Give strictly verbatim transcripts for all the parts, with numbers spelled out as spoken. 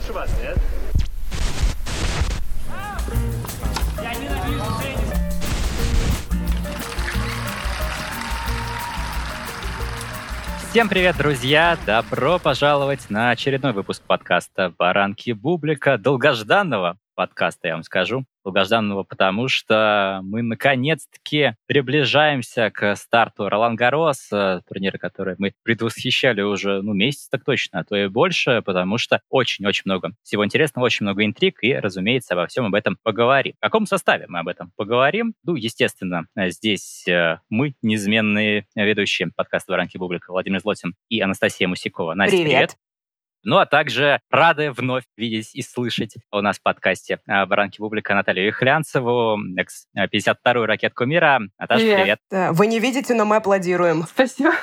лучше вас, нет? Я ненавижу теннис. Всем привет, друзья! Добро пожаловать на очередной выпуск подкаста «Баранки Бублика», долгожданного подкаста, я вам скажу. Долгожданного, потому что мы наконец-таки приближаемся к старту Ролан-Гаррос, турнира, который мы предвосхищали уже, ну, месяц так точно, а то и больше, потому что очень-очень много всего интересного, очень много интриг, и, разумеется, обо всем об этом поговорим. В каком составе мы об этом поговорим? Ну, естественно, здесь мы, неизменные ведущие подкаста «Баранки Бублика», Владимир Злотин и Анастасия Мусякова. Настя, привет! привет. Ну, а также рады вновь видеть и слышать у нас в подкасте «Баранки Бублика» Наталью Вихлянцеву, экс-пятьдесят вторую ракетку мира. Наташа, привет. привет. Да, вы не видите, но мы аплодируем. Спасибо.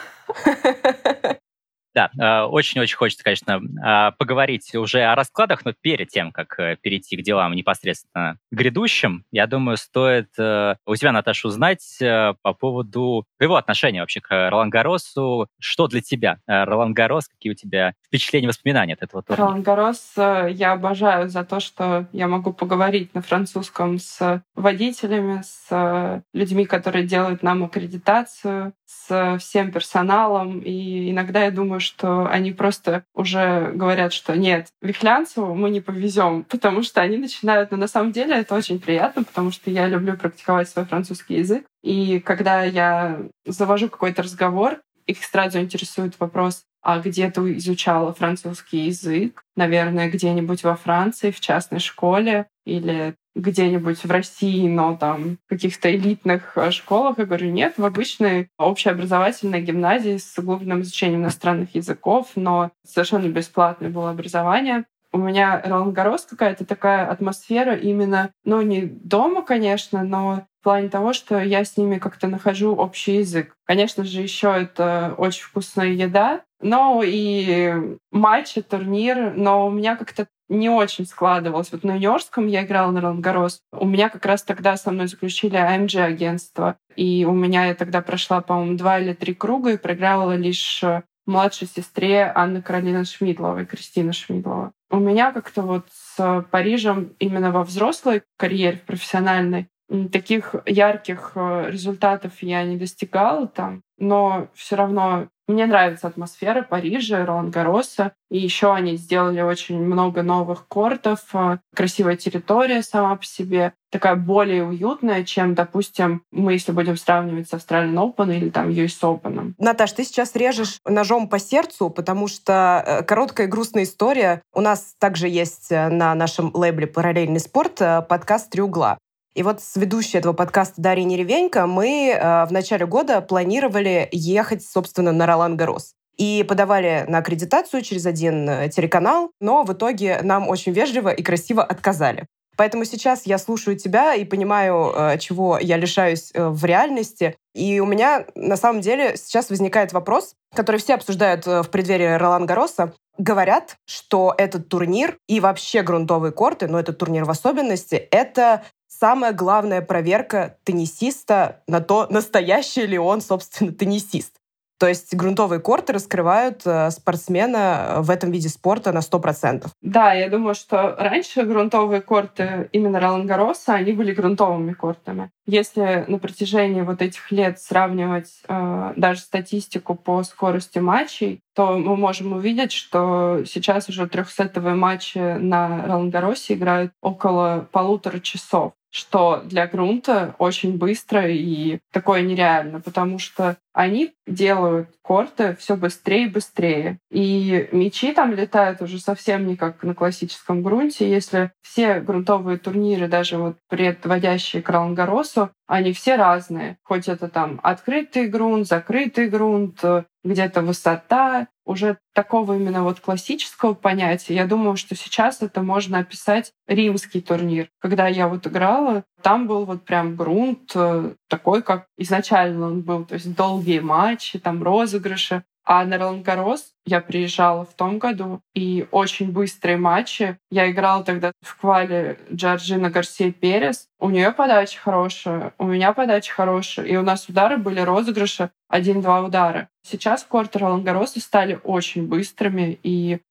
Да, очень-очень хочется, конечно, поговорить уже о раскладах, но перед тем, как перейти к делам непосредственно грядущим, я думаю, стоит у тебя, Наташа, узнать по поводу твоего отношения вообще к Ролан-Гарросу. Что для тебя Ролан-Гаррос? Какие у тебя впечатления, воспоминания от этого турнира? Ролан-Гаррос я обожаю за то, что я могу поговорить на французском с водителями, с людьми, которые делают нам аккредитацию, с всем персоналом. И иногда я думаю, что они просто уже говорят, что нет, Вихлянцеву мы не повезем, потому что они начинают... Но на самом деле это очень приятно, потому что я люблю практиковать свой французский язык. И когда я завожу какой-то разговор, их сразу интересует вопрос, а где ты изучала французский язык? Наверное, где-нибудь во Франции, в частной школе, или где-нибудь в России, но там в каких-то элитных школах. Я говорю, нет, в обычной общеобразовательной гимназии с углубленным изучением иностранных языков, но совершенно бесплатное было образование. У меня Ролан-Гаррос какая-то такая атмосфера именно, ну, не дома, конечно, но в плане того, что я с ними как-то нахожу общий язык. Конечно же, еще это очень вкусная еда, но и матчи, турнир, но у меня как-то не очень складывалось. Вот на юниорском я играла на Ролан-Гаррос. У меня как раз тогда со мной заключили эй эм джи-агентство. И у меня я тогда прошла, по-моему, два или три круга и проиграла лишь младшей сестре Анны Каролины Шмидловой, Кристины Шмидлова. У меня как-то вот с Парижем именно во взрослой карьере, в профессиональной, таких ярких результатов я не достигала там, но все равно мне нравится атмосфера Парижа, Ролан-Гарроса. И еще они сделали очень много новых кортов, красивая территория сама по себе, такая более уютная, чем, допустим, мы, если будем сравнивать с Australian Open или там ю эс Open. Наташ, ты сейчас режешь ножом по сердцу, потому что короткая и грустная история. У нас также есть на нашем лейбле «Параллельный спорт» подкаст «Три угла». И вот с ведущей этого подкаста Дарьей Неревенько мы э, в начале года планировали ехать, собственно, на Ролан-Гаррос. И подавали на аккредитацию через один телеканал, но в итоге нам очень вежливо и красиво отказали. Поэтому сейчас я слушаю тебя и понимаю, э, чего я лишаюсь э, в реальности. И у меня, на самом деле, сейчас возникает вопрос, который все обсуждают в преддверии Ролан-Гарроса. Говорят, что этот турнир и вообще грунтовые корты, но этот турнир в особенности, это самая главная проверка теннисиста на то, настоящий ли он, собственно, теннисист. То есть грунтовые корты раскрывают спортсмена в этом виде спорта на сто процентов. Да, я думаю, что раньше грунтовые корты именно Ролан-Гарроса, они были грунтовыми кортами. Если на протяжении вот этих лет сравнивать э, даже статистику по скорости матчей, то мы можем увидеть, что сейчас уже трехсетовые матчи на Ролан-Гарросе играют около полутора часов, что для грунта очень быстро и такое нереально, потому что они делают корты все быстрее и быстрее. И мячи там летают уже совсем не как на классическом грунте. Если все грунтовые турниры, даже вот предводящие к Ролан-Гарросу, они все разные. Хоть это там открытый грунт, закрытый грунт, где-то высота, уже такого именно вот классического понятия. Я думаю, что сейчас это можно описать римский турнир. Когда я вот играла, там был вот прям грунт такой, как изначально он был. То есть долгие матчи, там розыгрыши. А на Ролан-Гаррос я приезжала в том году, и очень быстрые матчи. Я играла тогда в квале Джорджина Гарсия Перес. У нее подача хорошая, у меня подача хорошая, и у нас удары были розыгрыши один-два удара. Сейчас корты Ролан-Гарроса стали очень быстрыми, и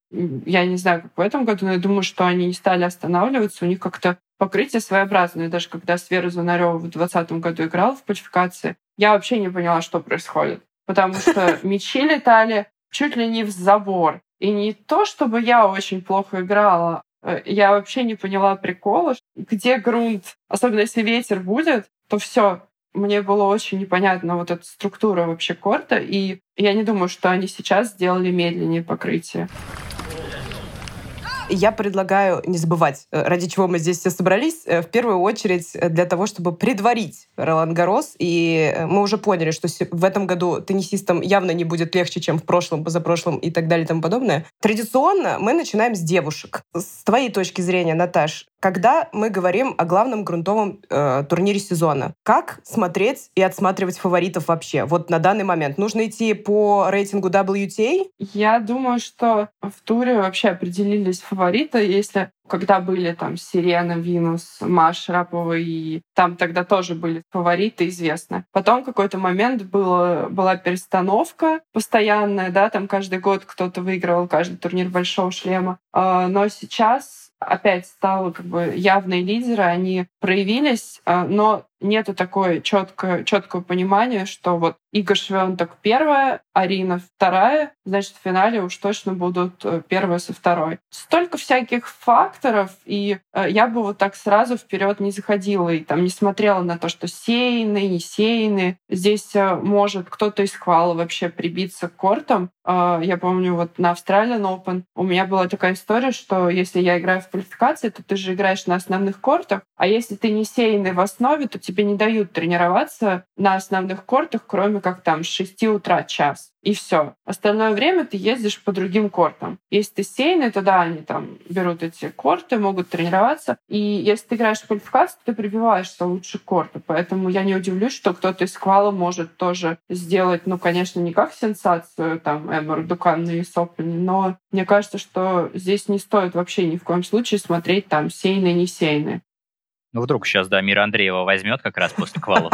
я не знаю, как в этом году, но я думаю, что они не стали останавливаться. У них как-то покрытие своеобразное. Даже когда Свера Звонарёва в двадцатом году играла в квалификации, я вообще не поняла, что происходит. Потому что мячи летали чуть ли не в забор. И не то, чтобы я очень плохо играла, я вообще не поняла прикола, где грунт. Особенно если ветер будет, то все. Мне было очень непонятно вот эта структура вообще корта, и я не думаю, что они сейчас сделали медленнее покрытие. Я предлагаю не забывать, ради чего мы здесь все собрались. В первую очередь для того, чтобы предварить Ролан-Гаррос. И мы уже поняли, что в этом году теннисистам явно не будет легче, чем в прошлом, позапрошлом и так далее и тому подобное. Традиционно мы начинаем с девушек. С твоей точки зрения, Наташ, когда мы говорим о главном грунтовом э, турнире сезона, как смотреть и отсматривать фаворитов вообще? Вот на данный момент. Нужно идти по рейтингу дабл ю ти эй? Я думаю, что в туре вообще определились фавориты, если когда были там Сирена, Винус, Маша Шарапова, и там тогда тоже были фавориты известны. Потом в какой-то момент было, была перестановка постоянная, да, там каждый год кто-то выигрывал каждый турнир Большого шлема. Но сейчас опять стало как бы явные лидеры, они проявились, но нету такой четко, четкого понимания, что вот Ига Швёнтек первая, Арина вторая, значит, в финале уж точно будут первая со второй. Столько всяких факторов, и я бы вот так сразу вперед не заходила и там не смотрела на то, что сеяны, не сеяны. Здесь может кто-то из хвала вообще прибиться к кортам. Я помню, вот на Australian Open у меня была такая история, что если я играю в квалификации, то ты же играешь на основных кортах, а если ты не сеянный в основе, то тебе не дают тренироваться на основных кортах, кроме как там с шести утра час. И все. Остальное время ты ездишь по другим кортам. Если ты сеянный, то да, они там берут эти корты, могут тренироваться. И если ты играешь в квалификацию, ты прибиваешься лучше корта. Поэтому я не удивлюсь, что кто-то из хвала может тоже сделать, ну, конечно, не как сенсацию, там, Эмма Дукан на ю эс Open, но мне кажется, что здесь не стоит вообще ни в коем случае смотреть там сеянные, не сеянные. Ну, вдруг сейчас, да, Мира Андреева возьмет как раз после квалов.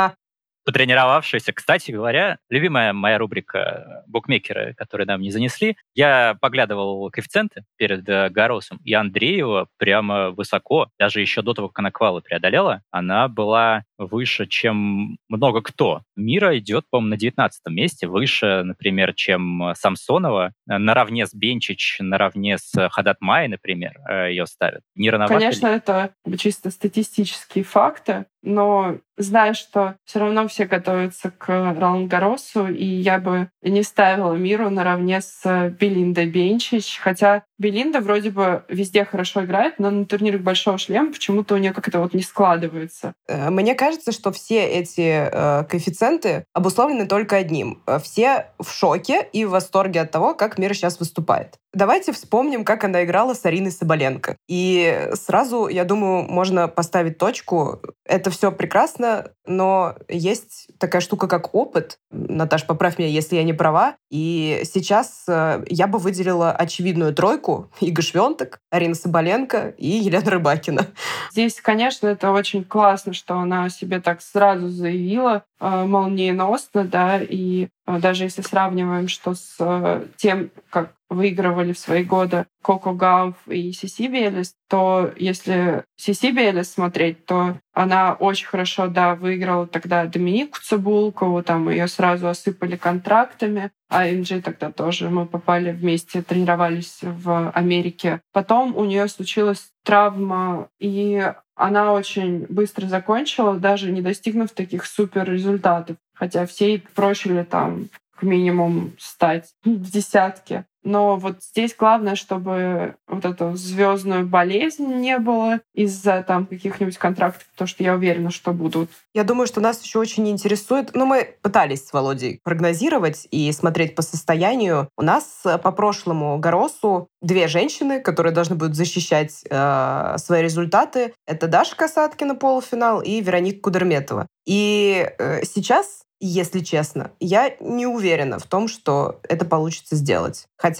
Потренировавшийся. Кстати говоря, любимая моя рубрика «Букмекеры», которые нам не занесли. Я поглядывал коэффициенты перед Гарросом, и Андреева прямо высоко, даже еще до того, как она квалы преодолела, она была выше, чем много кто. Мира идет, по-моему, на девятнадцатом месте, выше, например, чем Самсонова, наравне с Бенчич, наравне с Хадат-Май, например, ее ставят. Не рановато Конечно, ли? это чисто статистические факты, но знаешь, что все равно все готовятся к Ролан-Гарросу, и я бы не ставила Миру наравне с Белиндой Бенчич, хотя Белинда вроде бы везде хорошо играет, но на турнирах Большого шлема почему-то у нее как-то вот не складывается. Мне кажется, что все эти э, коэффициенты обусловлены только одним. Все в шоке и в восторге от того, как Мира сейчас выступает. Давайте вспомним, как она играла с Ариной Соболенко. И сразу, я думаю, можно поставить точку. Это все прекрасно, но есть такая штука, как опыт. Наташ, поправь меня, если я не права. И сейчас я бы выделила очевидную тройку: Ига Швёнтек, Арина Соболенко и Елена Рыбакина. Здесь, конечно, это очень классно, что она о себе так сразу заявила, молниеносно, да, и даже если сравниваем, что с тем, как выигрывали в свои годы Коко Гауф и Сиси Биелес, то если Сиси Биелес смотреть, то она очень хорошо, да, выиграла тогда Доминику Цибулкову, там ее сразу осыпали контрактами, а эм джи тогда тоже мы попали вместе, тренировались в Америке. Потом у нее случилась травма, и она очень быстро закончила, даже не достигнув таких супер результатов. Хотя все ей просили там к минимум стать в десятке. Но вот здесь главное, чтобы вот эту звездную болезнь не было из-за там каких-нибудь контрактов, потому что я уверена, что будут. Я думаю, что нас еще очень интересует... Ну, мы пытались с Володей прогнозировать и смотреть по состоянию. У нас по прошлому Гарросу две женщины, которые должны будут защищать э, свои результаты. Это Даша Касаткина, полуфинал, и Вероника Кудерметова. И э, сейчас, если честно, я не уверена в том, что это получится сделать. Хотя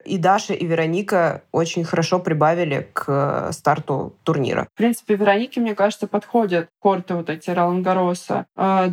и Даша, и Вероника очень хорошо прибавили к старту турнира. В принципе, Веронике, мне кажется, подходят корты вот эти Ролан-Гарроса.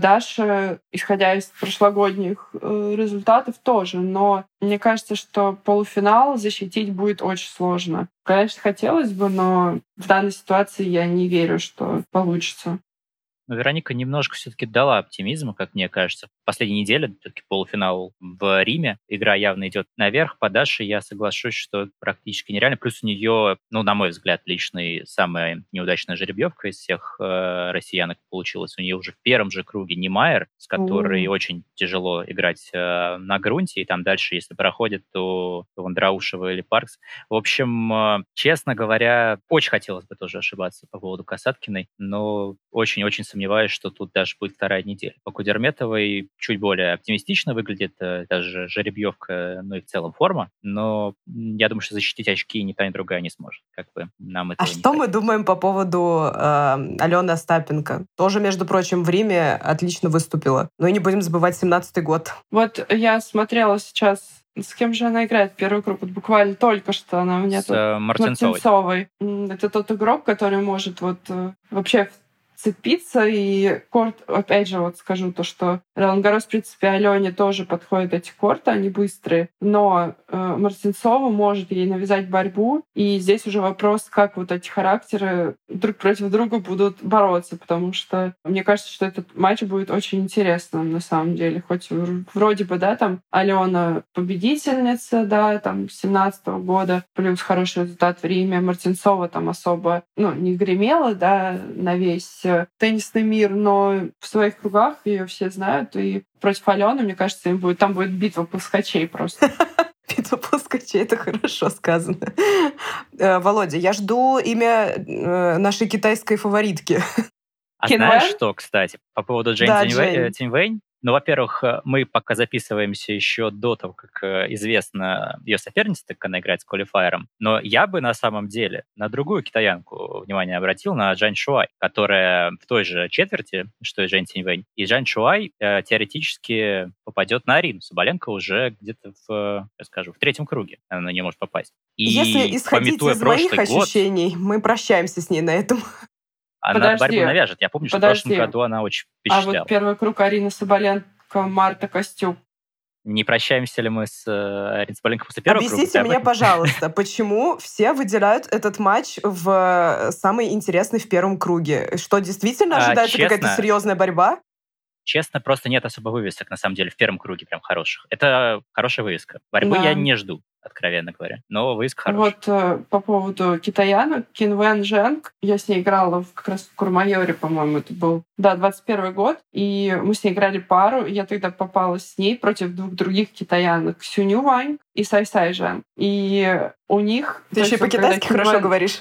Даша, исходя из прошлогодних результатов, тоже. Но мне кажется, что полуфинал защитить будет очень сложно. Конечно, хотелось бы, но в данной ситуации я не верю, что получится. Но Вероника немножко все-таки дала оптимизма, как мне кажется. В последней неделе, все-таки полуфинал в Риме, игра явно идет наверх. По Даше я соглашусь, что практически нереально. Плюс у нее, ну, на мой взгляд, личный, самая неудачная жеребьевка из всех э, россиянок получилась. У нее уже в первом же круге Немайер, с которой mm. очень тяжело играть э, на грунте. И там дальше, если проходит, то Вандраушева или Паркс. В общем, э, честно говоря, очень хотелось бы тоже ошибаться по поводу Касаткиной, но очень-очень сомневаюсь, что тут даже будет вторая неделя. По Кудерметовой чуть более оптимистично выглядит э, даже жеребьевка, ну и в целом форма, но я думаю, что защитить очки ни та, ни другая не сможет. Как бы нам этого а не что хотелось. Мы думаем по поводу э, Алены Остапенко? Тоже, между прочим, в Риме отлично выступила. Но и не будем забывать семнадцатый год. Вот я смотрела сейчас, с кем же она играет первый круг? Вот буквально только что она у меня с тут... э, Мартинцовой. Мартинцовой. Это тот игрок, который может вот э, вообще цепиться, и корт, опять же, вот скажу то, что Ролан-Гаррос, в принципе, Алене тоже подходят эти корты, они быстрые, но э, Мартинцова может ей навязать борьбу, и здесь уже вопрос, как вот эти характеры друг против друга будут бороться, потому что мне кажется, что этот матч будет очень интересным на самом деле, хоть вроде бы, да, там Алена победительница, да, там семнадцатого года, плюс хороший результат в Риме, Мартинцова там особо, ну, не гремела, да, на весь теннисный мир, но в своих кругах ее все знают, и против Алены, мне кажется, им будет, там будет битва плоскочей просто. Битва плоскочей, это хорошо сказано. Володя, я жду имя нашей китайской фаворитки. А Кин знаешь Вэн? что, кстати, по поводу Джейн Да, Циньвэй- Джейн. Циньвэнь? Ну, во-первых, э, мы пока записываемся еще до того, как э, известно ее соперница, так как она играет с квалифайером. Но я бы на самом деле на другую китаянку внимание обратил, на Джань Шуай, которая в той же четверти, что и Джейн Циньвэнь. И Джань Шуай э, теоретически попадет на Арину. Соболенко уже где-то в, я скажу, в третьем круге она на нее может попасть. И Если исходить пометуя из моих прошлый год, ощущений, мы прощаемся с ней на этом. она Подожди. борьбу навяжет. Я помню, что в Подожди. прошлом году она очень А впечатляла. вот первый круг Арина Соболенко, Марта Костюк. Не прощаемся ли мы с э, Ариной Соболенко после первого круга? Объясните Ты об мне, этом? пожалуйста, почему все выделяют этот матч в самый интересный в первом круге? Что, действительно А, ожидается честно, какая-то серьезная борьба? Честно, просто нет особо вывесок, на самом деле, в первом круге прям хороших. Это хорошая вывеска. Борьбы Да. я не жду, откровенно говоря. Но вывеска хорошая. Вот э, по поводу китаянок, Кин Вэн Женг, я с ней играла в- как раз в Курмайоре, по-моему, это был, да, двадцать первый год, и мы с ней играли пару, и я тогда попала с ней против двух других китаянок, Сюню Вань и Сай Сай Жен. И у них... Ты еще и по-китайски хорошо говоришь.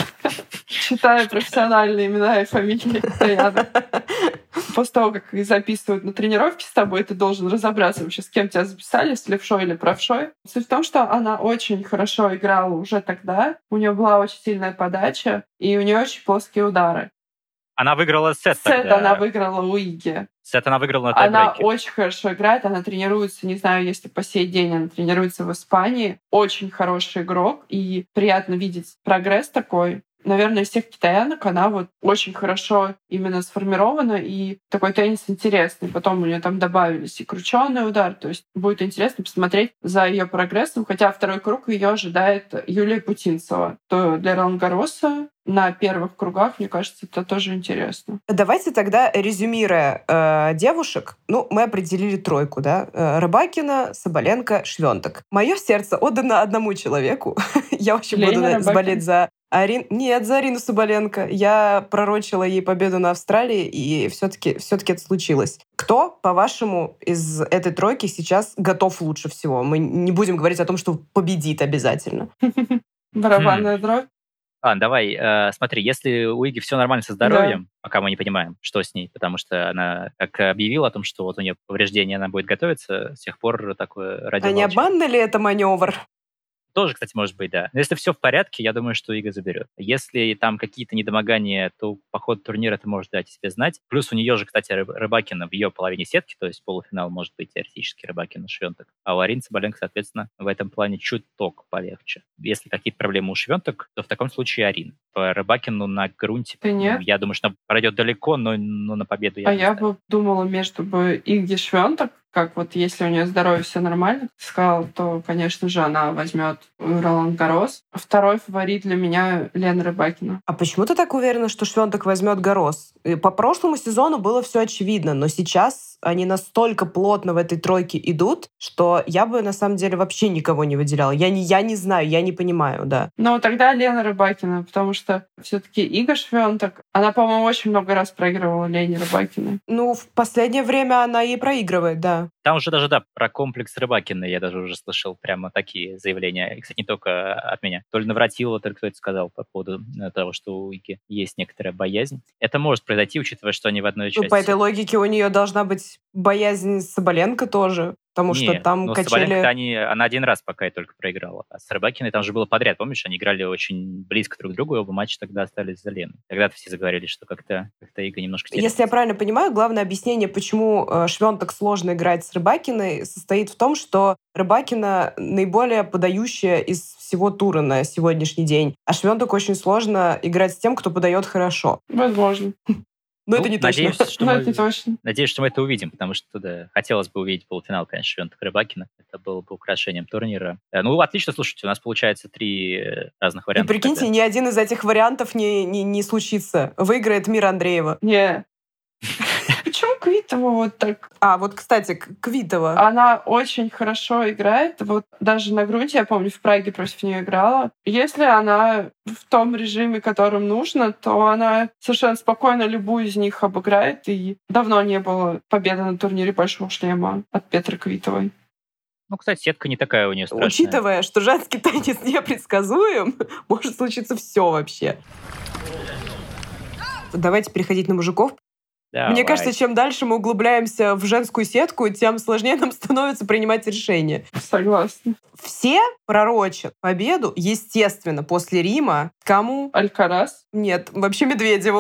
Читаю профессиональные имена и фамилии китаянок. После того, как их записывают на тренировке с тобой, ты должен разобраться вообще, с кем тебя записали, с левшой или правшой. Суть в том, что она очень хорошо играла уже тогда, у нее была очень сильная подача, и у нее очень плоские удары. Она выиграла сет Сет тогда. она выиграла у Иги. Сет она выиграла на Она тайбрейке. очень хорошо играет, она тренируется, не знаю, если по сей день она тренируется в Испании. Очень хороший игрок, и приятно видеть прогресс такой. Наверное, из всех китаянок она вот очень хорошо именно сформирована, и такой теннис интересный. Потом у нее там добавились и крученый удар, то есть будет интересно посмотреть за ее прогрессом, хотя второй круг ее ожидает Юлия Путинцева. То для Ролан-Гарроса на первых кругах, мне кажется, это тоже интересно. Давайте тогда, резюмируя э, девушек, ну, мы определили тройку, да? Э, Рыбакина, Соболенко, Швёнтек. Мое сердце отдано одному человеку. Я очень буду Лене Рыбакиной? болеть за Арин... Нет, за Арину Соболенко. Я пророчила ей победу на Австралии, и все-таки все это случилось. Кто, по-вашему, из этой тройки сейчас готов лучше всего? Мы не будем говорить о том, что победит обязательно. Барабанная дробь. А, давай, э, смотри, если у Иги все нормально со здоровьем, пока мы не понимаем, что с ней, потому что она как объявила о том, что вот у нее повреждение, она будет готовиться, с тех пор такое А родила не молчание. обманный ли это маневр? тоже, кстати, может быть, да. Но если все в порядке, я думаю, что Ига заберет. Если там какие-то недомогания, то по ходу турнира это может дать о себе знать. Плюс у нее же, кстати, Рыбакина в ее половине сетки, то есть полуфинал может быть теоретически Рыбакина, Швентек. А у Арины Цыбаленко, соответственно, в этом плане чуток полегче. Если какие-то проблемы у Швентек, то в таком случае Арина. По Рыбакину на грунте, Да нет. ну, я думаю, что она пройдет далеко, но, но на победу я А не я ставлю. бы думала между бы Игги Швентек, как вот если у нее здоровье все нормально, ты сказал, то, конечно же, она возьмет Ролан Гаррос. Второй фаворит для меня Лена Рыбакина. А почему ты так уверена, что Швентек возьмет Гаррос? И по прошлому сезону было все очевидно, но сейчас они настолько плотно в этой тройке идут, что я бы на самом деле вообще никого не выделяла. Я не, я не знаю, я не понимаю, да. Но тогда Лена Рыбакина, потому что все-таки Ига Швентек, она, по-моему, очень много раз проигрывала Лене Рыбакиной. Ну, в последнее время она и проигрывает, да. Там уже даже, да, про комплекс Рыбакина я даже уже слышал прямо такие заявления. И, кстати, не только от меня. То ли Навратилова, то ли кто-то сказал по поводу того, что у Иги есть некоторая боязнь. Это может произойти, учитывая, что они в одной части. Ну, по этой логике у нее должна быть боязнь Соболенко тоже, потому Не, что там ну, качели... Соболенко они, она один раз пока и только проиграла. А с Рыбакиной там же было подряд, помнишь? Они играли очень близко друг к другу, и оба матча тогда остались за Леной. Тогда-то все заговорили, что как-то, как-то Ига немножко терялась. Если я правильно понимаю, главное объяснение, почему э, Швентек сложно играть с Рыбакиной, состоит в том, что Рыбакина наиболее подающая из всего тура на сегодняшний день, а Швентек очень сложно играть с тем, кто подает хорошо. Возможно. Но Ну, это не надеюсь, точно. что Но мы, это не точно. надеюсь, что мы это увидим, потому что да, хотелось бы увидеть полуфинал, конечно, Швентек Рыбакина. Это было бы украшением турнира. Э, Ну, отлично, слушайте, у нас получается три э, разных И варианта. прикиньте, тогда. ни один из этих вариантов не, не, не случится. Выиграет Мира Андреева. Не. Почему Квитова вот так? А, вот, кстати, К- Квитова. Она очень хорошо играет. Вот даже на грунте, я помню, в Праге против нее играла. Если она в том режиме, которым нужно, то она совершенно спокойно любую из них обыграет. И давно не было победы на турнире Большого шлема от Петры Квитовой. Ну, кстати, сетка не такая у нее страшная. Учитывая, что женский теннис непредсказуем, может случиться все вообще. Давайте переходить на мужиков. Давай. Мне кажется, чем дальше мы углубляемся в женскую сетку, тем сложнее нам становится принимать решения. Согласна. Все пророчат победу, естественно, после Рима. Кому? Алькарас. Нет, вообще Медведеву.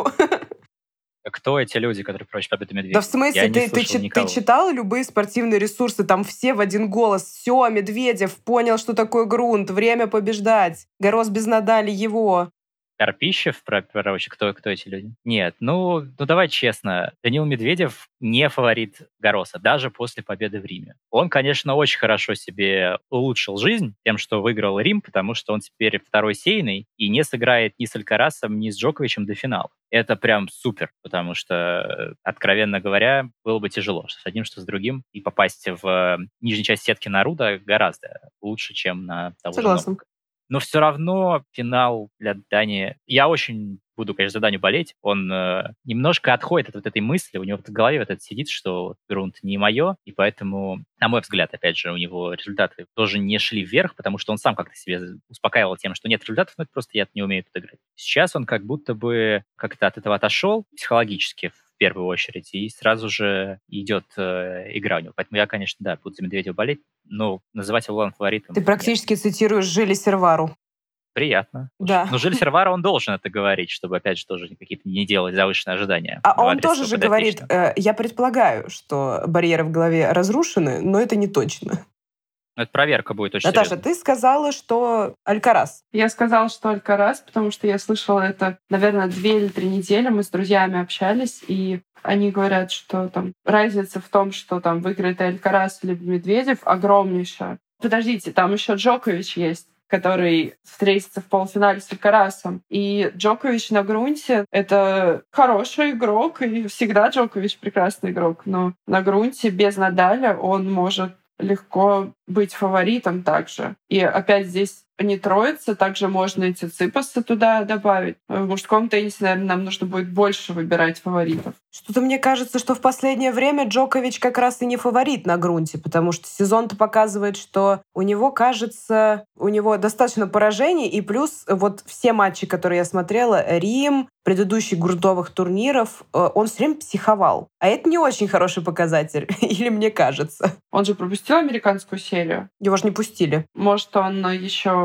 Кто эти люди, которые прочь победу Медведева? Да в смысле, Я не ты, ты, слышал чи- ты никого. читал любые спортивные ресурсы, там все в один голос. Все, Медведев понял, что такое грунт, время побеждать. Гаррос без Надали его. Карпищев, про, короче, кто, кто эти люди? Нет, ну, ну давай честно, Данил Медведев не фаворит Гарроса, даже после победы в Риме. Он, конечно, очень хорошо себе улучшил жизнь тем, что выиграл Рим, потому что он теперь второй сейный и не сыграет ни с Алькарасом, ни с Джоковичем до финала. Это прям супер, потому что, откровенно говоря, было бы тяжело, что с одним, что с другим, и попасть в нижнюю часть сетки Наруда гораздо лучше, чем на того же Согласна. Новака. Но все равно финал для Дани... Я очень буду, конечно, за Даню болеть. Он э, немножко отходит от вот этой мысли. У него в голове вот это сидит, что грунт не мое. И поэтому, на мой взгляд, опять же, у него результаты тоже не шли вверх, потому что он сам как-то себе успокаивал тем, что нет результатов, но это просто я не умею тут играть. Сейчас он как будто бы как-то от этого отошел психологически, в первую очередь, и сразу же идет э, игра у него. Поэтому я, конечно, да, буду за Медведева болеть, но называть его главным фаворитом... Ты практически нет. Цитируешь Жили Сервару. Приятно. Да. Но Жиль Сервара, он должен это говорить, чтобы, опять же, тоже какие-то не делать завышенные ожидания. А он тоже же говорит, э, я предполагаю, что барьеры в голове разрушены, но это не точно. Но это проверка будет очень Наташа, серьезная. ты сказала, что Алькарас. Я сказала, что Алькарас, потому что я слышала это, наверное, две или три недели. Мы с друзьями общались, и они говорят, что там разница в том, что там выиграет Алькарас или Медведев, огромнейшая. Подождите, там еще Джокович есть, который встретится в полуфинале с Алькарасом. И Джокович на грунте — это хороший игрок, и всегда Джокович прекрасный игрок. Но на грунте без Надаля он может легко быть фаворитом также. И опять здесь не троица, также можно и Циципаса туда добавить. В мужском теннисе, наверное, нам нужно будет больше выбирать фаворитов. Что-то мне кажется, что в последнее время Джокович как раз и не фаворит на грунте, потому что сезон-то показывает, что у него, кажется, у него достаточно поражений, и плюс вот все матчи, которые я смотрела, Рим, предыдущих грунтовых турниров, он все время психовал. А это не очень хороший показатель, или мне кажется. Он же пропустил американскую серию. Его же не пустили. Может, он еще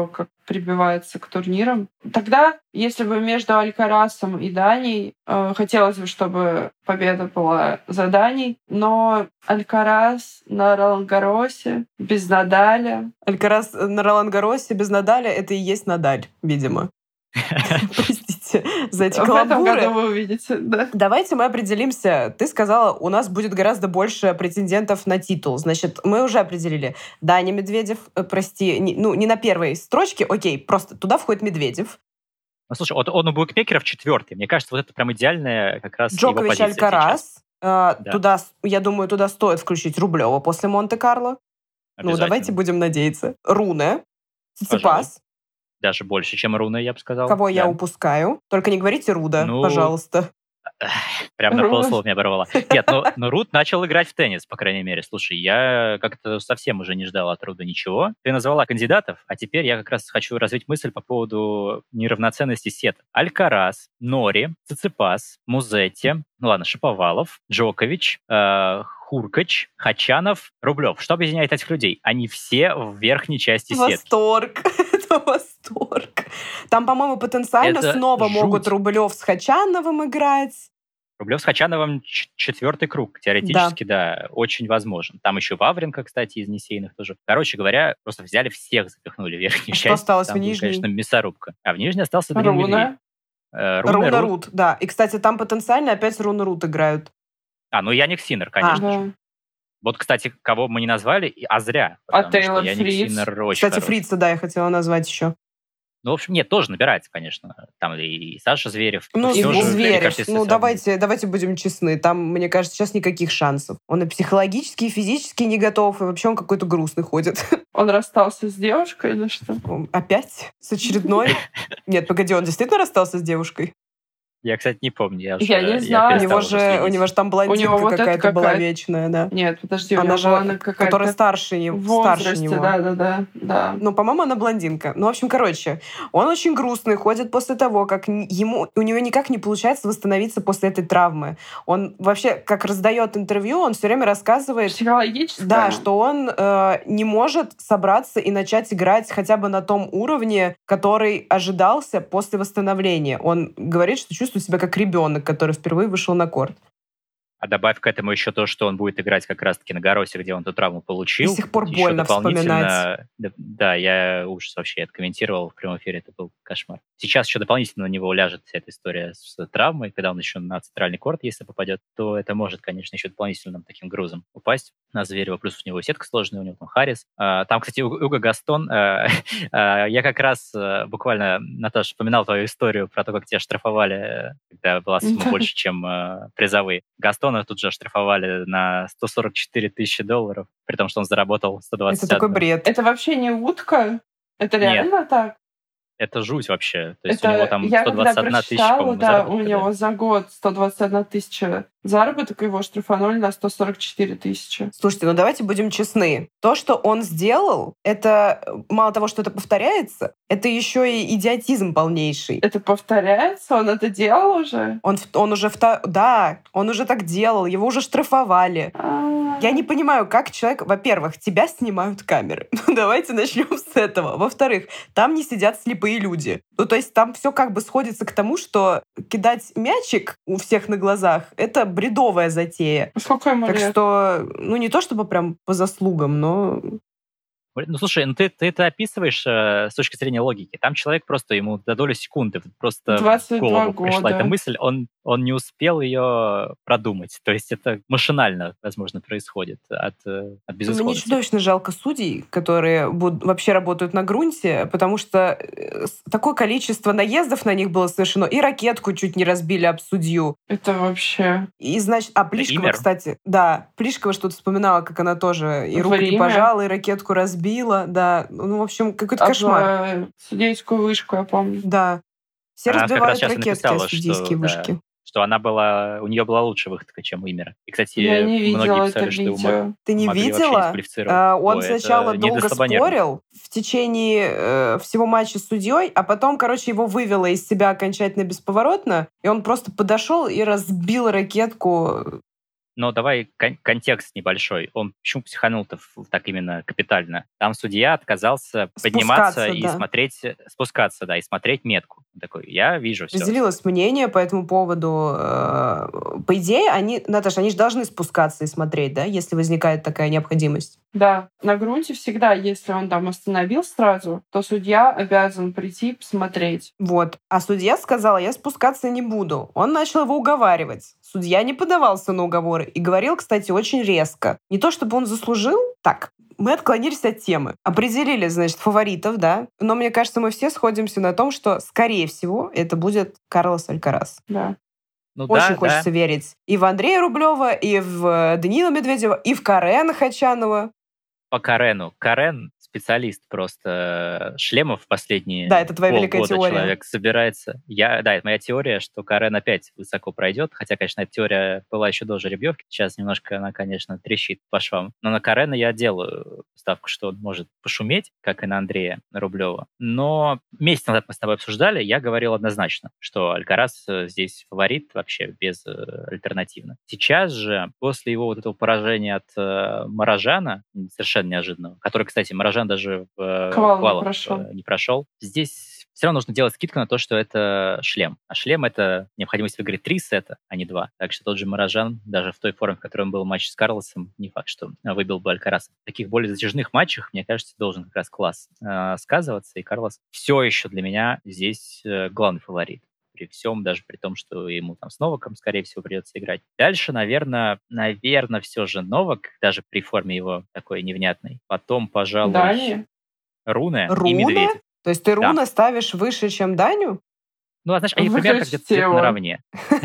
кто как прибивается к турнирам. Тогда, если бы между Алькарасом и Даней, э, хотелось бы, чтобы победа была за Даней, но Алькарас на Ролан-Гарросе без Надаля. Алькарас на Ролан-Гарросе без Надаля — это и есть Надаль, видимо. Простите за эти В этом каламбуры. году вы увидите, да. Давайте мы определимся. Ты сказала, у нас будет гораздо больше претендентов на титул. Значит, мы уже определили. Даня Медведев, э, прости, не- ну, не на первой строчке, окей, просто туда входит Медведев. Ну, слушай, вот он у букмекеров четвертый. Мне кажется, вот это прям идеальная как раз его Джокович, позиция сейчас. Алькарас. Э, Да. Туда, с- я думаю, туда стоит включить Рублева после Монте-Карло. Ну, Обязательно. давайте будем надеяться. Руне, Пожалуй. Циципас. Даже больше, чем Руна, я бы сказал. Кого я Да. упускаю? Только не говорите Руда, Ну, пожалуйста. Прям на Руна. полуслова меня оборвала. Нет, ну, ну Рут начал играть в теннис, по крайней мере. Слушай, я как-то совсем уже не ждал от Руда ничего. Ты назвала кандидатов, а теперь я как раз хочу развить мысль по поводу неравноценности сетов. Алькарас, Нори, Циципас, Музетти, ну ладно, Шаповалов, Джокович, э, Хуркач, Хачанов, Рублев. Что объединяет этих людей? Они все в верхней части сетки. Восторг. Это восторг. Там, по-моему, потенциально Это снова жуть. могут Рублев с Хачановым играть. Рублев с Хачановым ч- четвертый круг. Теоретически, да. очень возможен. Там еще Вавренко, кстати, из Несейных тоже. Короче говоря, просто взяли всех, запихнули в верхнюю А что часть. осталось Там в была, нижней? конечно, мясорубка. А в нижней остался Данил Медведев. Руна. Э, Руна, Руна Рут. Рут, да. И, кстати, там потенциально опять Руна Рут играют. А, ну Яник Синнер, конечно же. Да. Вот, кстати, кого мы не назвали, и- а зря. А потому что Тейлор Яник Фриц? Синнер очень Кстати, хорош. Фрица, да, я хотела назвать еще. Ну, в общем, нет, тоже набирается, конечно. Там и Саша Зверев. Ну, Всё и же, мне Зверев, кажется, если ну сравнивать. давайте, давайте будем честны. Там, мне кажется, сейчас никаких шансов. Он и психологически, и физически не готов, и вообще он какой-то грустный ходит. Он расстался с девушкой или что? Опять? С очередной? Нет, погоди, он действительно расстался с девушкой? Я, кстати, не помню. Я, Я уже- не я знаю. У перестал него уже же, у следить. него же там блондинка него вот это какая-то была какая-то- вечная, да. Нет, подожди, у Она него же, была она какая-то которая старше, в его- старше возрасте, него. да, да, да, да. Ну, по-моему, она блондинка. Ну, в общем, короче, он очень грустный, ходит после того, как н- ему, у него никак не получается восстановиться после этой травмы. Он вообще, как раздает интервью, он все время рассказывает, Психологическая. да, что он э, не может собраться и начать играть хотя бы на том уровне, который ожидался после восстановления. Он говорит, что чувствует себя как ребенок, который впервые вышел на корт. А добавь к этому еще то, что он будет играть как раз-таки на Гаросе, где он эту травму получил. До сих пор Еще больно дополнительно- вспоминать. Да, да, я ужас вообще это комментировал в прямом эфире, это был кошмар. Сейчас еще дополнительно на него ляжет вся эта история с травмой, когда он еще на центральный корт, если попадет, то это может, конечно, еще дополнительным таким грузом упасть на Зверева. Плюс у него сетка сложная, у него там Харрис. А, Там, кстати, У- Уго Гастон. а, а, Я как раз а, буквально, Наташа, вспоминал твою историю про то, как тебя штрафовали, э, когда была сумма больше, чем э, призовые. Гастона тут же оштрафовали на сто сорок четыре тысячи долларов, при том, что он заработал сто двадцать Это такой одну. бред. Это вообще не утка? Это Нет. реально так? Это жуть вообще. То есть Это у него там я сто когда двадцать одна тысяча, прочитала, по-моему, да, заработка, у да. него за год сто двадцать одна тысяча заработок, его штрафанули на сто сорок четыре тысячи. Слушайте, ну давайте будем честны. То, что он сделал, это э, мало того, что это повторяется, это еще и идиотизм полнейший. Это повторяется? Он это делал уже? Он, в- он уже вто- да, он уже так делал, его уже штрафовали. А, Я не понимаю, как человек... Во-первых, тебя снимают камеры. Ну, давайте начнем с этого. Во-вторых, там не сидят слепые люди. Ну, то есть там все как бы сходится к тому, что кидать мячик у всех на глазах — это бредовая затея. Сколько ему Так лет? что, ну, не то чтобы прям по заслугам, но... Ну, слушай, ну ты, ты это описываешь э, с точки зрения логики. Там человек просто, ему до доли секунды просто двадцать в два голову пришла года. эта мысль, он, он не успел ее продумать. То есть это машинально, возможно, происходит от, э, от Мне безысходности. чудовищно жалко судей, которые буд- вообще работают на грунте, потому что э, с- такое количество наездов на них было совершено, и ракетку чуть не разбили об судью. Это вообще... И, значит, а Плишкова, Имер? кстати, да, Плишкова что-то вспоминала, как она тоже и руку не Время. пожала, и ракетку разбила, да. Ну, в общем, какой-то Об, кошмар. э, судейскую вышку, я помню. Да. Все Она как раз разбивают сейчас ракетки, написала, а судейские что, да, вышки. что она была, у нее была лучше выходка, чем у Имера. И, кстати, Я не видела многие это писали, что его видео. мог- Ты не могли вообще видела? дисквалифицировать. А, Он Ой, это сначала не для долго слабонервных. спорил в течение э, всего матча с судьей, а потом, короче, его вывело из себя окончательно бесповоротно, и он просто подошел и разбил ракетку Но давай кон- контекст небольшой. Он почему психанул-то в- так именно капитально? Там судья отказался подниматься Спускаться, и да. смотреть, спускаться, да, и смотреть метку. Он такой, я вижу все. Разделилось мнение по этому поводу. Э, По идее, они, Наташа, они же должны спускаться и смотреть, да, если возникает такая необходимость. Да, на грунте всегда, если он там остановил сразу, то судья обязан прийти посмотреть. Вот. А судья сказал, я спускаться не буду. Он начал его уговаривать. Судья не поддавался на уговоры и говорил, кстати, очень резко. Не то чтобы он заслужил. Так, мы отклонились от темы. Определили, значит, фаворитов, да. Но мне кажется, мы все сходимся на том, что, скорее всего, это будет Карлос Алькарас. Да. Ну Очень да, хочется да. верить и в Андрея Рублева, и в э, Даниила Медведева, и в Карена Хачанова. По Карену. Карен специалист просто шлемов в последние Да, это твоя великая полгода теория. человек собирается. Я, да, это моя теория, что Карен опять высоко пройдет, хотя, конечно, эта теория была еще до жеребьевки. Сейчас немножко она, конечно, трещит по швам. Но на Карена я делаю ставку, что он может пошуметь, как и на Андрея Рублева. Но месяц назад мы с тобой обсуждали, я говорил однозначно, что Алькарас здесь фаворит вообще без э, альтернативно. Сейчас же, после его вот этого поражения от э, Марожана, совершенно неожиданного, который, кстати, Марожан даже в э, Квал не квалах, прошел. э, не прошел, здесь все равно нужно делать скидку на то, что это шлем. А шлем — это необходимость выиграть три сета, а не два. Так что тот же Марожан, даже в той форме, в которой он был в матче с Карлосом, не факт, что выбил бы Алькараса. В таких более затяжных матчах, мне кажется, должен как раз класс э, сказываться, и Карлос все еще для меня здесь э, главный фаворит. При всем, даже при том, что ему там с Новаком, скорее всего, придется играть. Дальше, наверное, наверное, все же Новак, даже при форме его такой невнятной. Потом, пожалуй, Дани? Руне и Руне? Медведев. То есть ты Да. Руна ставишь выше, чем Даню? Ну, а знаешь, они примерно Выключите где-то где-то его. наравне.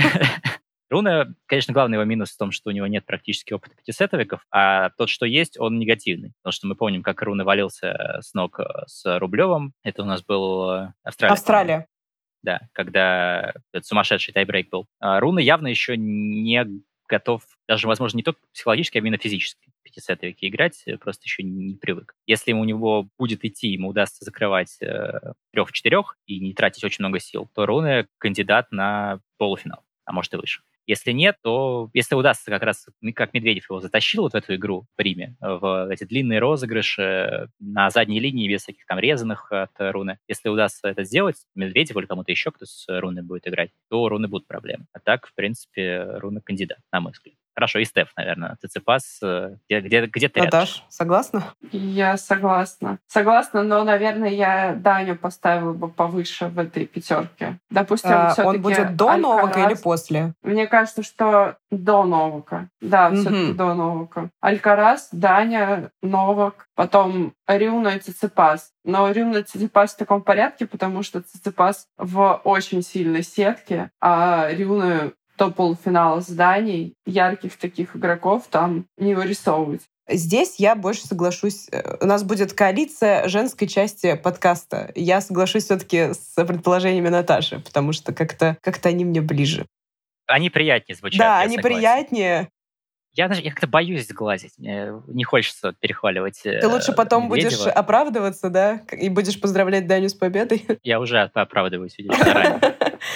Руна, конечно, главный его минус в том, что у него нет практически опыта пятисетовиков, а тот, что есть, он негативный. Потому что мы помним, как Руна валился с ног с Рублевым. Это у нас был э, Австралия. по-моему. Австралия. Да, когда этот сумасшедший тайбрейк был. А Руна явно еще не готов, даже, возможно, не только психологически, а именно физически в пятисетовики играть, просто еще не привык. Если у него будет идти, ему удастся закрывать э, трех в четырех и не тратить очень много сил, то Руна кандидат на полуфинал, а может и выше. Если нет, то если удастся как раз, как Медведев его затащил вот в эту игру в Риме, в эти длинные розыгрыши на задней линии без всяких там резаных от Руны, если удастся это сделать, Медведев или кому-то еще, кто с Руной будет играть, то у Руны будут проблемы. А так, в принципе, Руна кандидат, на мой взгляд. Хорошо, и Стеф, наверное. Циципас, где, где, где ты рядом? Наташ, согласна? Я согласна. Согласна, но, наверное, я Даню поставила бы повыше в этой пятерке. Допустим, А, все-таки он будет до Алькарас. Новака или после? Мне кажется, что до Новака. Да, Мгм. все-таки до Новака. Алькарас, Даня, Новак, потом Рюна и Циципас. Но Рюна и Циципас в таком порядке, потому что Циципас в очень сильной сетке, а Рюна до полуфинала с Данией. Ярких таких игроков там не вырисовывать. Здесь я больше соглашусь. У нас будет коалиция женской части подкаста. Я соглашусь все-таки с предположениями Наташи, потому что как-то как они мне ближе. Они приятнее звучат, Да, я они согласен. приятнее. Я, даже, я как-то боюсь сглазить. Мне не хочется перехваливать э, Ты лучше потом Медведева. будешь оправдываться, да? И будешь поздравлять Даню с победой. Я уже оправдываюсь, видишь, заранее.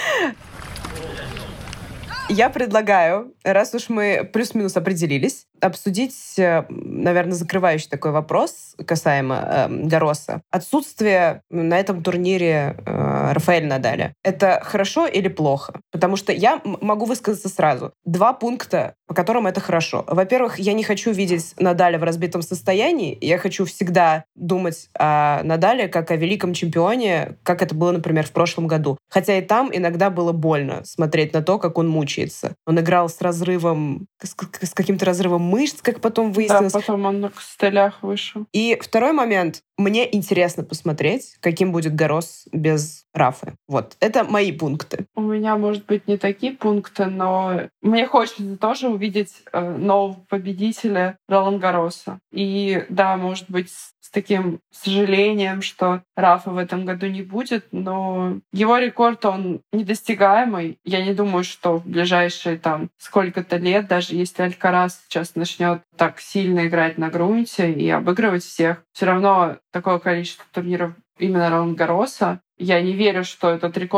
Я предлагаю, раз уж мы плюс-минус определились, обсудить, э, наверное, закрывающий такой вопрос касаемо э, Гарроса. Отсутствие на этом турнире э, Рафаэля Надаля. Это хорошо или плохо? Потому что я м- могу высказаться сразу. Два пункта, по которым это хорошо. Во-первых, я не хочу видеть Надаля в разбитом состоянии. Я хочу всегда думать о Надале как о великом чемпионе, как это было, например, в прошлом году. Хотя и там иногда было больно смотреть на то, как он мучается. Он играл с разрывом, с, с каким-то разрывом мышц, как потом Да, выяснилось. потом он на костылях вышел. И второй момент. Мне интересно посмотреть, каким будет Гаррос без Рафы. Вот. Это мои пункты. У меня, может быть, не такие пункты, но мне хочется тоже увидеть э, нового победителя Ролан Гарроса. И да, может быть, с, с таким сожалением, что Рафа в этом году не будет, но его рекорд, он недостигаемый. Я не думаю, что в ближайшие там сколько-то лет, даже если Алькарас сейчас начнет так сильно играть на грунте и обыгрывать всех, все равно такое количество турниров именно Ролан Гарроса, я не верю, что этот рекорд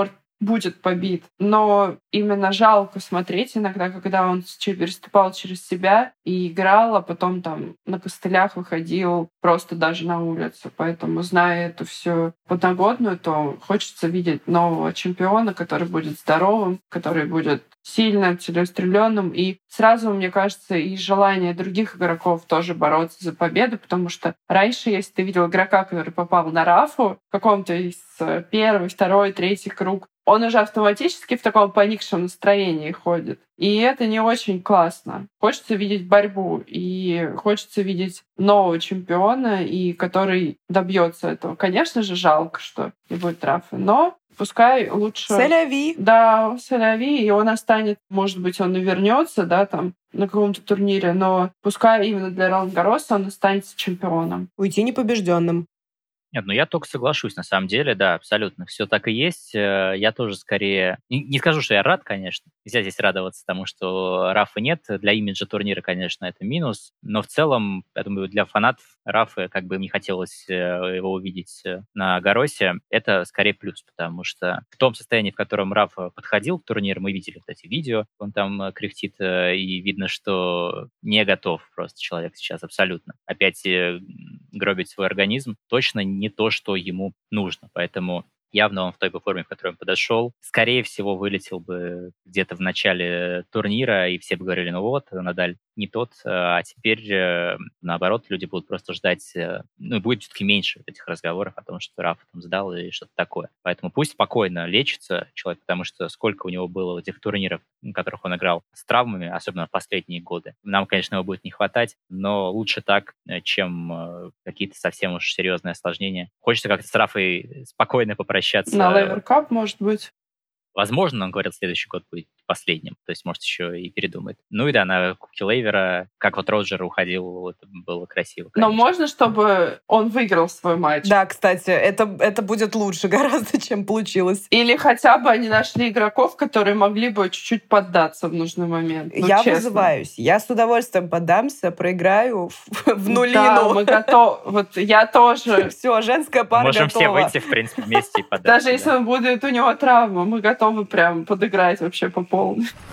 будет побит. Но именно жалко смотреть иногда, когда он переступал через себя и играл, а потом там на костылях выходил просто даже на улицу. Поэтому, зная эту всю подноготную, то хочется видеть нового чемпиона, который будет здоровым, который будет сильным, целеустремленным. И сразу, мне кажется, и желание других игроков тоже бороться за победу, потому что раньше, если ты видел игрока, который попал на Рафу в каком-то из первый, второй, третий круг, он уже автоматически в таком поникшем настроении ходит. И это не очень классно. Хочется видеть борьбу, и хочется видеть нового чемпиона, и который добьется этого. Конечно же, жалко, что не будет Рафы, но пускай лучше... Сэляви. Да, сэляви, и он останется, может быть, он и вернется, да, там, на каком-то турнире, но пускай именно для Ролан-Гарроса он останется чемпионом. Уйти непобежденным. Нет, ну я только соглашусь, на самом деле, да, абсолютно. Все так и есть. Э, Я тоже скорее... Не, не скажу, что я рад, конечно. Нельзя здесь радоваться тому, что Рафа нет. Для имиджа турнира, конечно, это минус. Но в целом, я думаю, для фанатов Рафы, как бы им не хотелось э, его увидеть э, на Гарросе, это скорее плюс, потому что в том состоянии, в котором Рафа подходил к турниру, мы видели вот эти видео, он там э, кряхтит, э, и видно, что не готов просто человек сейчас абсолютно. Опять э, гробить свой организм точно не то, что ему нужно. Поэтому явно он в той бы форме, в которой он подошел, скорее всего, вылетел бы где-то в начале турнира, и все бы говорили, ну вот, Надаль не тот, а теперь, э, наоборот, люди будут просто ждать, э, ну, и будет все-таки меньше этих разговоров о том, что Рафа там сдал или что-то такое. Поэтому пусть спокойно лечится человек, потому что сколько у него было этих турниров, в которых он играл с травмами, особенно в последние годы. Нам, конечно, его будет не хватать, но лучше так, э, чем э, какие-то совсем уж серьезные осложнения. Хочется как-то с Рафой спокойно попрощаться. На Lever Cup, может быть. Возможно, он говорит, следующий год будет последним, то есть, может, еще и передумает. Ну и да, на Кубке Лейвера, как вот Роджер уходил, это было красиво, Но конечно. можно, чтобы он выиграл свой матч? Да, кстати, это, это будет лучше гораздо, чем получилось. Или хотя бы они нашли игроков, которые могли бы чуть-чуть поддаться в нужный момент. Ну, я честно. вызываюсь. Я с удовольствием поддамся, проиграю в, в нулину. Да, мы готовы. Вот я тоже. Все, женская пара Можем готова. все выйти, в принципе, вместе и податься. Даже если он будет, у него травма, мы готовы прям подыграть вообще по полной.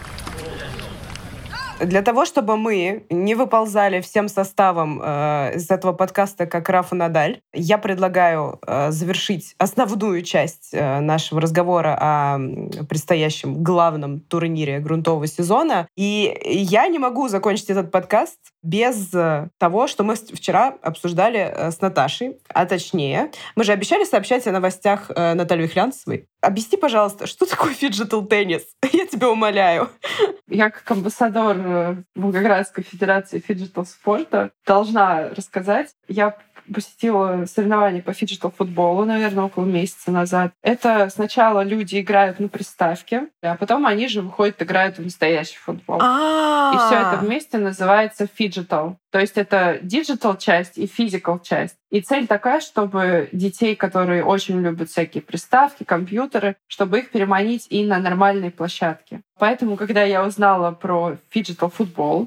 Для того, чтобы мы не выползали всем составом э, из этого подкаста, как Рафа Надаль, я предлагаю э, завершить основную часть э, нашего разговора о предстоящем главном турнире грунтового сезона. И я не могу закончить этот подкаст без того, что мы вчера обсуждали с Наташей. А точнее, мы же обещали сообщать о новостях э, Натальи Вихлянцевой. Объясни, пожалуйста, что такое фиджитал теннис? Я тебя умоляю. Я как амбассадор Волгоградской федерации фиджитал спорта должна рассказать. Я посетила соревнования по фиджитал-футболу, наверное, около месяца назад. Это сначала люди играют на приставке, а потом они же выходят, играют в настоящий футбол. И все это вместе называется фиджитал. То есть это диджитал часть и физикал часть. И цель такая, чтобы детей, которые очень любят всякие приставки, компьютеры, чтобы их переманить и на нормальные площадки. Поэтому, когда я узнала про фиджитал-футбол,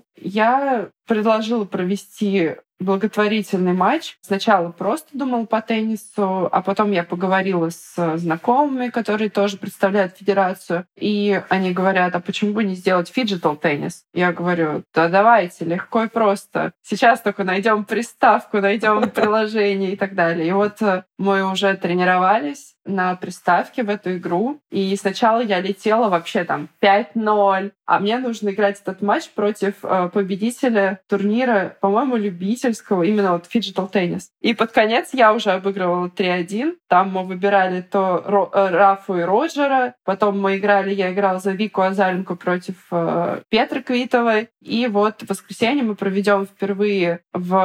я предложила провести благотворительный матч. Сначала просто думала по теннису, а потом я поговорила с знакомыми, которые тоже представляют федерацию, и они говорят, а почему бы не сделать фиджитал теннис? Я говорю, да давайте, легко и просто. Сейчас только найдем приставку, найдем приложение и так далее. И вот мы уже тренировались на приставке в эту игру, и сначала я летела вообще там пять ноль, а мне нужно играть этот матч против э, победителя турнира, по-моему, любительского, именно вот фиджитал теннис. И под конец я уже обыгрывала три один. Там мы выбирали то Ро, э, Рафу и Роджера, потом мы играли, я играла за Вику Азаленко против э, Петры Квитовой. И вот в воскресенье мы проведем впервые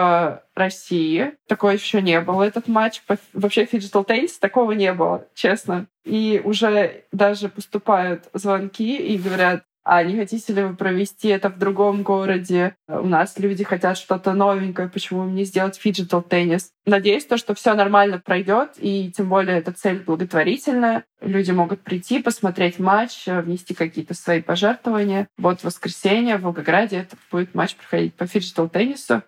в России. Такого еще не было, этот матч. Вообще фиджитал теннис такого не было, честно. И уже даже поступают звонки и говорят, а не хотите ли вы провести это в другом городе? У нас люди хотят что-то новенькое, почему им не сделать фиджитал теннис? Надеюсь, то, что все нормально пройдет, и тем более эта цель благотворительная. Люди могут прийти, посмотреть матч, внести какие-то свои пожертвования. Вот в воскресенье в Волгограде этот будет матч проходить по фиджитал теннису.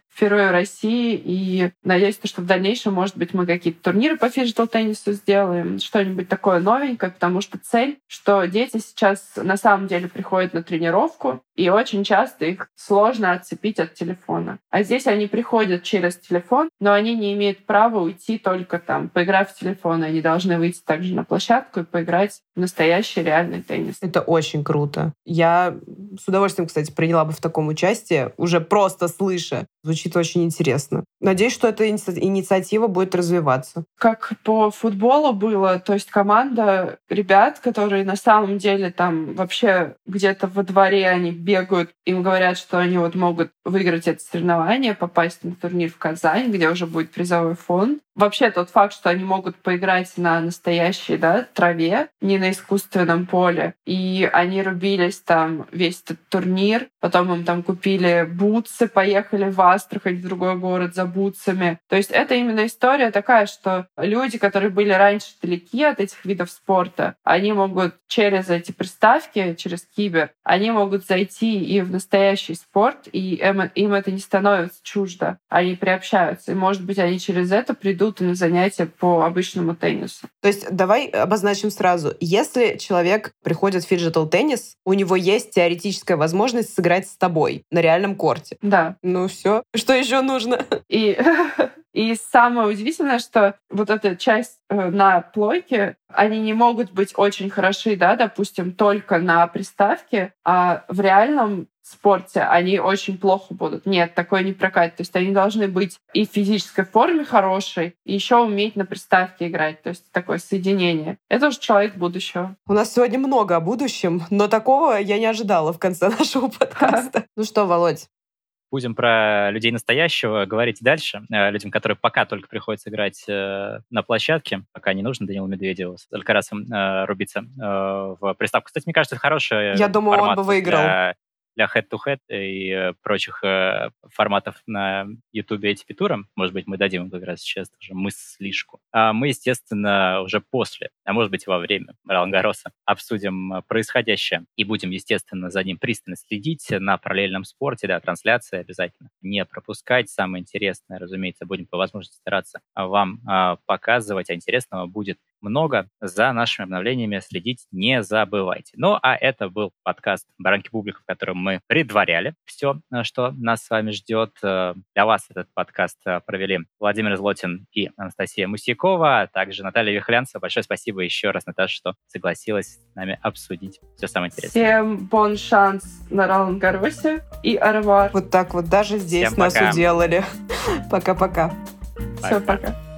впервые в России, и надеюсь, что в дальнейшем, может быть, мы какие-то турниры по фиджитал-теннису сделаем, что-нибудь такое новенькое, потому что цель, что дети сейчас на самом деле приходят на тренировку, и очень часто их сложно отцепить от телефона. А здесь они приходят через телефон, но они не имеют права уйти только там, поиграв в телефон. Они должны выйти также на площадку и поиграть в настоящий реальный теннис. Это очень круто. Я с удовольствием, кстати, приняла бы в таком участие, уже просто слыша. Звучит очень интересно. Надеюсь, что эта инициатива будет развиваться. Как по футболу было, то есть команда ребят, которые на самом деле там вообще где-то во дворе они бегают, им говорят, что они вот могут выиграть это соревнование, попасть на турнир в Казань, где уже будет призовой фонд. Вообще тот факт, что они могут поиграть на настоящей, да, траве, не на искусственном поле, и они рубились там весь этот турнир, потом им там купили бутсы, поехали в Астрахань, в другой город за бутсами. То есть это именно история такая, что люди, которые были раньше далеки от этих видов спорта, они могут через эти приставки, через кибер, они могут зайти и в настоящий спорт, и им это не становится чуждо. Они приобщаются, и, может быть, они через это придут и на занятия по обычному теннису. То есть давай обозначим сразу. Если человек приходит в фиджитал-теннис, у него есть теоретическая возможность сыграть с тобой на реальном корте. Да. Ну все. Что еще нужно? И, и самое удивительное, что вот эта часть на плойке, они не могут быть очень хороши, да, допустим, только на приставке, а в реальном спорте они очень плохо будут. Нет, такое не прокатит. То есть они должны быть и в физической форме хорошей, и еще уметь на приставке играть. То есть такое соединение. Это уже человек будущего. У нас сегодня много о будущем, но такого я не ожидала в конце нашего подкаста. Ну что, Володь? Будем про людей настоящего говорить дальше. Людям, которые пока только приходится играть э, на площадке, пока не нужно Данилу Медведеву с Алькарасом э, рубиться э, в приставку. Кстати, мне кажется, это хороший Я думаю, формат он бы выиграл. Для, для head-to-head и э, прочих э, форматов на YouTube и эй ти пи туром. Может быть, мы дадим им как раз сейчас тоже мыслишку. А мы, естественно, уже после, а может быть, и во время Ролан-Гарроса обсудим происходящее и будем, естественно, за ним пристально следить на параллельном спорте, да, трансляции обязательно не пропускать. Самое интересное, разумеется, будем по возможности стараться вам а, показывать, а интересного будет много. За нашими обновлениями следить не забывайте. Ну, а это был подкаст «Баранки Бублика», в котором мы предваряли все, что нас с вами ждет. Для вас этот подкаст провели Владимир Злотин и Анастасия Мусякова, а также Наталья Вихлянцева. Большое спасибо еще раз, Наташа, что согласилась с нами обсудить все самое интересное. Всем бон шанс на Ролан-Гарросе и арвар. Вот так вот даже здесь Всем нас пока. уделали. Пока-пока. Все, пока.